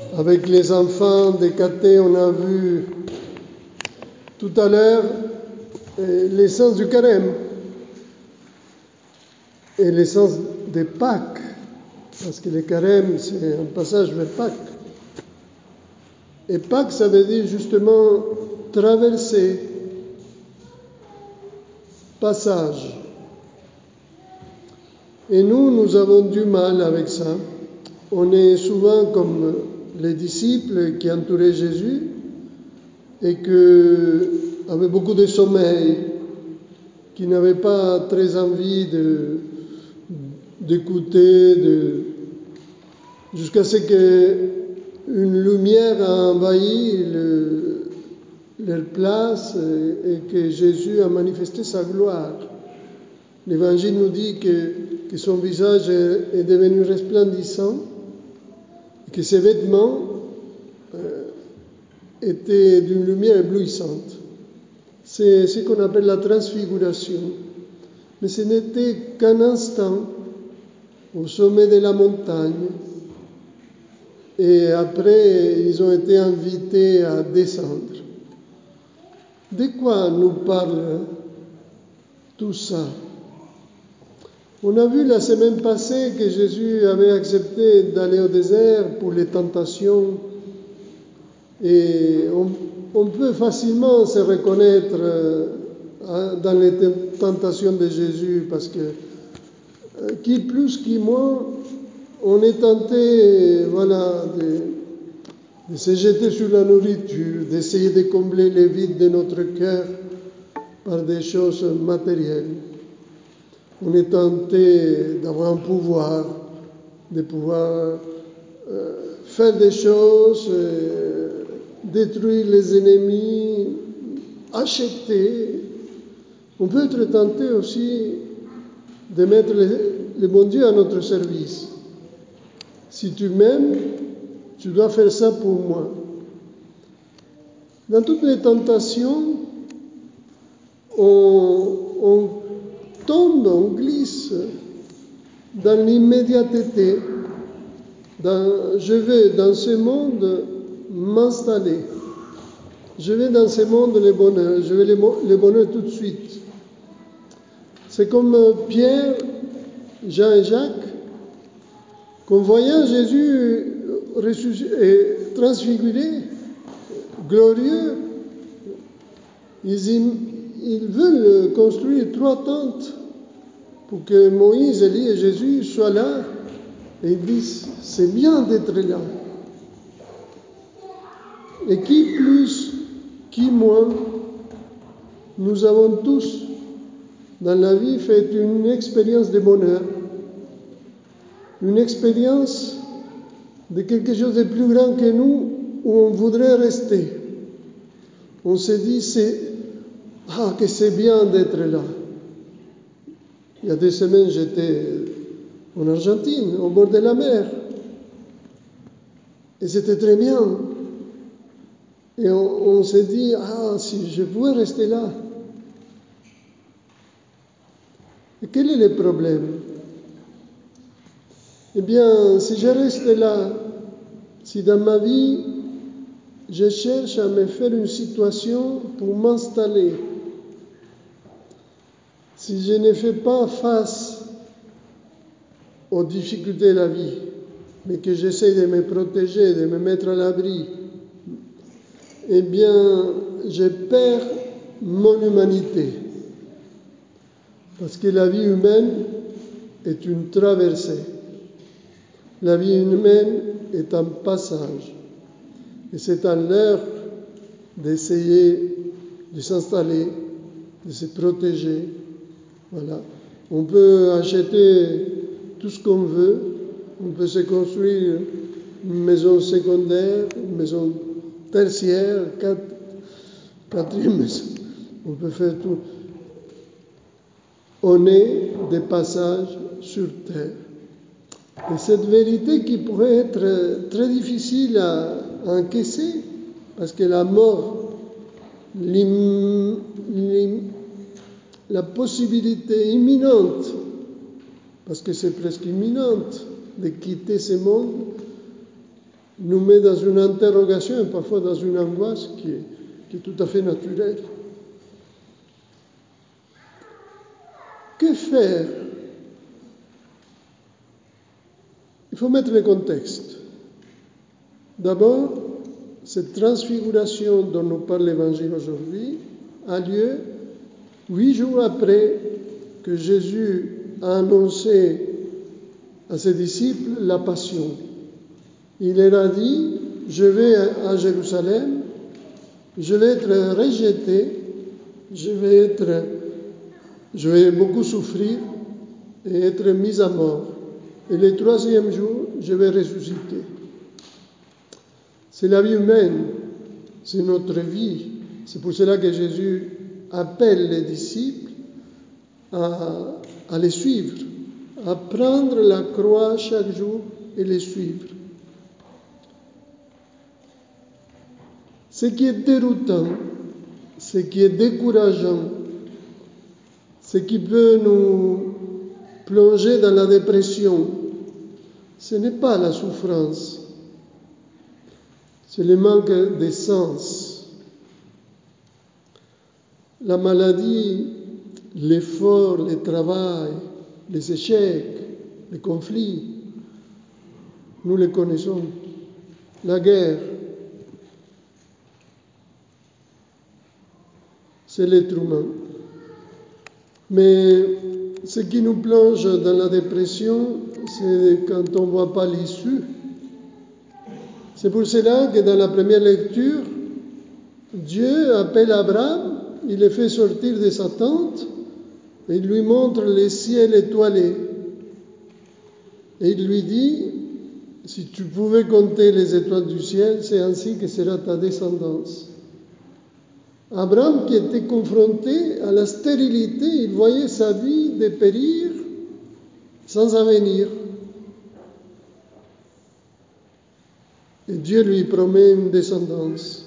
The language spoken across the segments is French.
Avec les enfants des cathés, on a vu tout à l'heure l'essence du carême et l'essence des Pâques, parce que le carême, c'est un passage vers Pâques. Et Pâques, ça veut dire justement traverser, passage. Et nous avons du mal avec ça. On est souvent comme les disciples qui entouraient Jésus et qui avaient beaucoup de sommeil, qui n'avaient pas très envie d'écouter, jusqu'à ce qu'une lumière a envahi leur place et que Jésus a manifesté sa gloire. L'Évangile nous dit que son visage est devenu resplendissant, que ses vêtements étaient d'une lumière éblouissante. C'est ce qu'on appelle la transfiguration. Mais ce n'était qu'un instant au sommet de la montagne. Et après, ils ont été invités à descendre. De quoi nous parle tout ça? On a vu la semaine passée que Jésus avait accepté d'aller au désert pour les tentations. Et on peut facilement se reconnaître dans les tentations de Jésus, parce que qui plus, qui moins, on est tenté de se jeter sur la nourriture, d'essayer de combler les vides de notre cœur par des choses matérielles. On est tenté d'avoir un pouvoir, de pouvoir faire des choses, détruire les ennemis, acheter. On peut être tenté aussi de mettre le bon Dieu à notre service. Si tu m'aimes, tu dois faire ça pour moi. Dans toutes les tentations, on tombe, on glisse dans l'immédiateté. Je vais dans ce monde m'installer. Je vais dans ce monde le bonheur. Je veux le bonheur tout de suite. C'est comme Pierre, Jean et Jacques, qu'en voyant Jésus transfiguré, glorieux, ils veulent construire 3 tentes pour que Moïse, Élie et Jésus soient là. Et ils disent, c'est bien d'être là. Et qui plus, qui moins, nous avons tous dans la vie fait une expérience de bonheur, une expérience de quelque chose de plus grand que nous, où on voudrait rester. On se dit, que c'est bien d'être là. Il y a 2 semaines, j'étais en Argentine, au bord de la mer. Et c'était très bien. Et on s'est dit, si je pouvais rester là. Et quel est le problème? Eh bien, si je reste là, si dans ma vie, je cherche à me faire une situation pour m'installer, si je ne fais pas face aux difficultés de la vie, mais que j'essaie de me protéger, de me mettre à l'abri, eh bien, je perds mon humanité. Parce que la vie humaine est une traversée. La vie humaine est un passage. Et c'est à l'heure d'essayer de s'installer, de se protéger. Voilà. On peut acheter tout ce qu'on veut. On peut se construire une maison secondaire, une maison tertiaire, 4e maison. On peut faire tout. On est des passages sur terre. Et cette vérité qui pourrait être très difficile à encaisser, parce que la mort, la possibilité imminente, parce que c'est presque imminente de quitter ce monde, nous met dans une interrogation et parfois dans une angoisse qui est tout à fait naturelle. Que faire? Il faut mettre le contexte. D'abord, cette transfiguration dont nous parle l'Évangile aujourd'hui a lieu 8 jours après que Jésus a annoncé à ses disciples la passion. Il leur a dit, je vais à Jérusalem, je vais être rejeté, je vais beaucoup souffrir et être mis à mort. Et le 3e jour, je vais ressusciter. C'est la vie humaine, c'est notre vie. C'est pour cela que Jésus appelle les disciples à les suivre, à prendre la croix chaque jour et les suivre. Ce qui est déroutant, ce qui est décourageant, ce qui peut nous plonger dans la dépression, ce n'est pas la souffrance, c'est le manque de sens. La maladie, l'effort, le travail, les échecs, les conflits, nous les connaissons. La guerre, c'est l'être humain. Mais ce qui nous plonge dans la dépression, c'est quand on ne voit pas l'issue. C'est pour cela que dans la première lecture, Dieu appelle Abraham, il le fait sortir de sa tente, et il lui montre le ciel étoilé. Et il lui dit, si tu pouvais compter les étoiles du ciel, c'est ainsi que sera ta descendance. Abraham, qui était confronté à la stérilité, il voyait sa vie dépérir sans avenir. Et Dieu lui promet une descendance.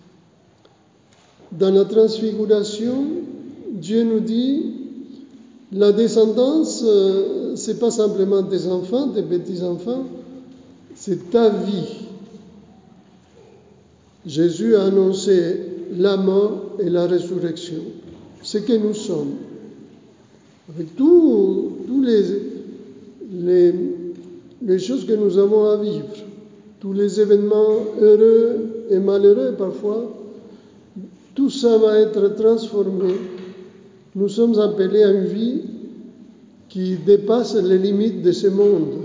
Dans la transfiguration, Dieu nous dit, la descendance, ce n'est pas simplement tes enfants, tes petits-enfants, c'est ta vie. Jésus a annoncé la mort et la résurrection, ce que nous sommes. Avec tous les choses que nous avons à vivre, tous les événements heureux et malheureux parfois, tout ça va être transformé. Nous sommes appelés à une vie qui dépasse les limites de ce monde.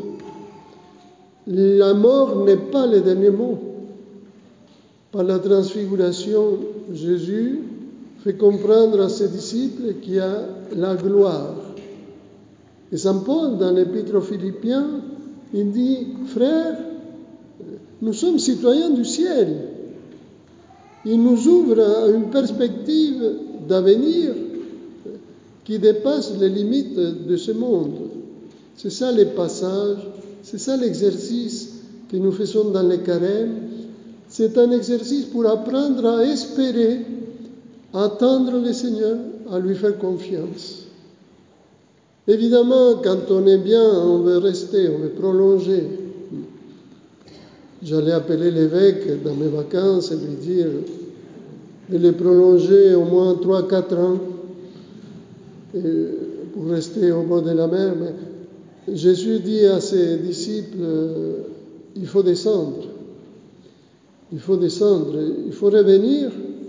La mort n'est pas le dernier mot. Par la transfiguration, Jésus fait comprendre à ses disciples qu'il y a la gloire. Et Saint Paul, dans l'Épître aux Philippiens, il dit, frères, nous sommes citoyens du ciel. Il nous ouvre à une perspective d'avenir qui dépasse les limites de ce monde. C'est ça les passages, c'est ça l'exercice que nous faisons dans les carêmes. C'est un exercice pour apprendre à espérer, à attendre le Seigneur, à lui faire confiance. Évidemment, quand on est bien, on veut rester, on veut prolonger. J'allais appeler l'évêque dans mes vacances et lui dire de les prolonger au moins 3-4 ans pour rester au bord de la mer. Mais Jésus dit à ses disciples, il faut descendre. Il faut descendre, il faut revenir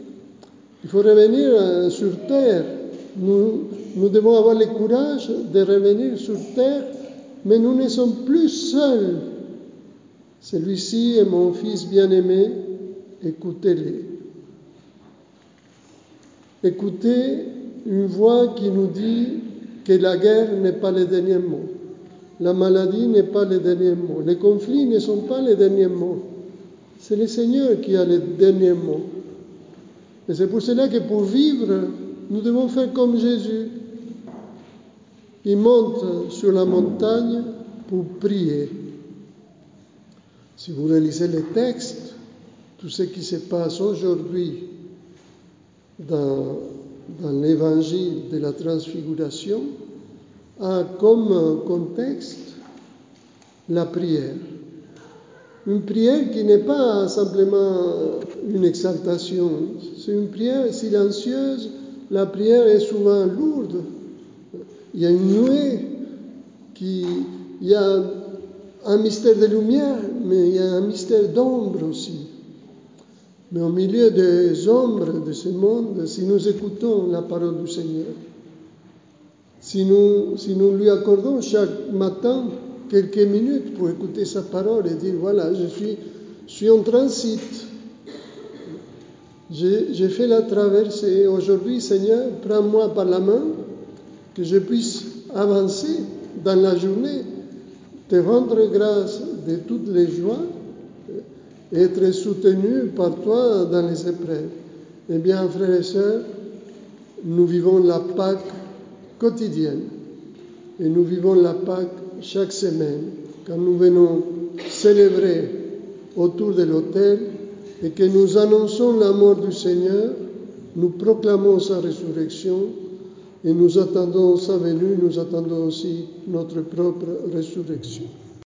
sur terre. Nous devons avoir le courage de revenir sur terre, mais nous ne sommes plus seuls. Celui-ci est mon fils bien-aimé, écoutez-le. Écoutez une voix qui nous dit que la guerre n'est pas le dernier mot, la maladie n'est pas le dernier mot, les conflits ne sont pas les derniers mots. C'est le Seigneur qui a le dernier mot. Et c'est pour cela que pour vivre, nous devons faire comme Jésus. Il monte sur la montagne pour prier. Si vous relisez les textes, tout ce qui se passe aujourd'hui dans l'évangile de la transfiguration a comme contexte la prière. Une prière qui n'est pas simplement une exaltation, c'est une prière silencieuse. La prière est souvent lourde. Il y a une nuée, il y a un mystère de lumière, mais il y a un mystère d'ombre aussi. Mais au milieu des ombres de ce monde, si nous écoutons la parole du Seigneur, si nous lui accordons chaque matin quelques minutes pour écouter sa parole et dire, voilà, je suis en transit, j'ai fait la traversée. Aujourd'hui, Seigneur, prends-moi par la main, que je puisse avancer dans la journée, te rendre grâce de toutes les joies, et être soutenu par toi dans les épreuves. Eh bien, frères et sœurs, nous vivons la Pâque quotidienne et nous vivons la Pâque chaque semaine, quand nous venons célébrer autour de l'autel et que nous annonçons la mort du Seigneur, nous proclamons sa résurrection et nous attendons sa venue, nous attendons aussi notre propre résurrection.